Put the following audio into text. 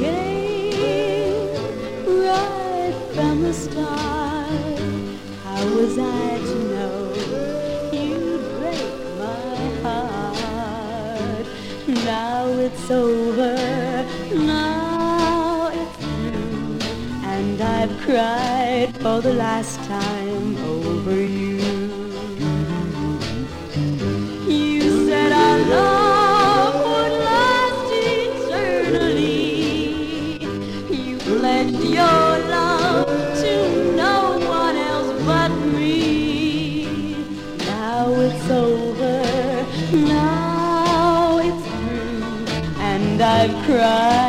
came right from the start. How was I to know you'd break my heart? Now it's over, now it's through, and I've cried for the last time over you. You said our love would last eternally. You pledged your love to no one else but me. Now it's over, now it's through, and I've cried